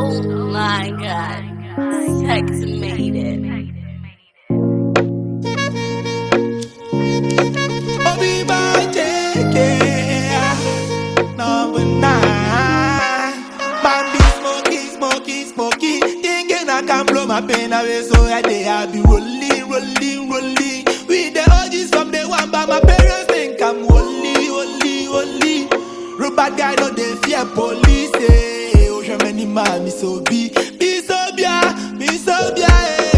Oh my God, sex made it. Obi Bajeke, number 9. Man be smoky. Thinking I can blow my pain away, so I be rolling. With the OGs from the one, but my parents think I'm holy. Real bad guy, no they fear police. Oh, je many man, me so be so bia.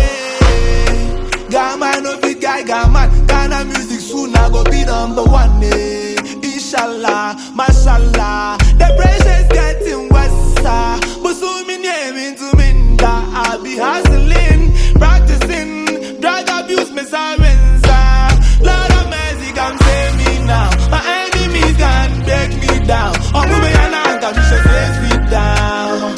Gaman no fit guy, gaman. Ghana music soon I go be number 1. Inshallah, mashallah. The pressure's getting worse. But so me name into minda. I be hustling, practicing, drug abuse, me sirens. Lord of mercy, come save me now. My enemies can't break me down. Oh, me and I got me should face me down.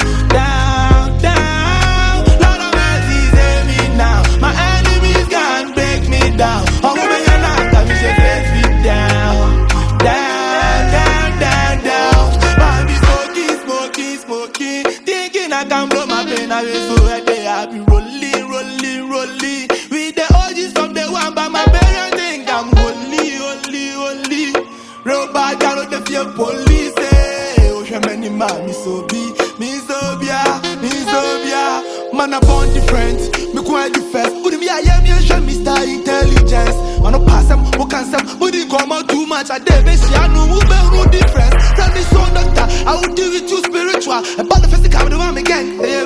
Lord of mercy, save me now. My enemies can't break me down. Oh, me and I got me should face me down. Man be smoky. Thinking I can blow my pain away, so I be rolling. With the OGs from the one, but my parents think I'm holy. Real bad guy, no they fear police. Oh, she many man, me so bia. Man, I born different. Me quite different. Who me I am, you show Mr. Intelligence. Man, I pass them, who can some, who didn't come out too much. I did be I know who be no difference. Tell me so, doctor, I will deal with you spiritual. About the physical, the one again. Hey,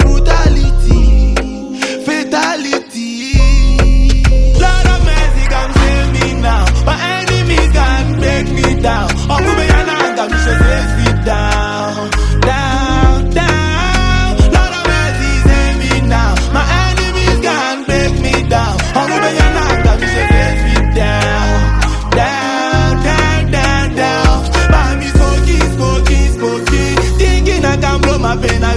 fatality. Lord of mercy, come save me now. My enemies can't break me down. Oh, me and I got me should face me down. Lord of mercy, save me now. My enemies can't break me down. Oh, me and I got me should face me down. Man, me smoky. Thinking I can blow my pain away.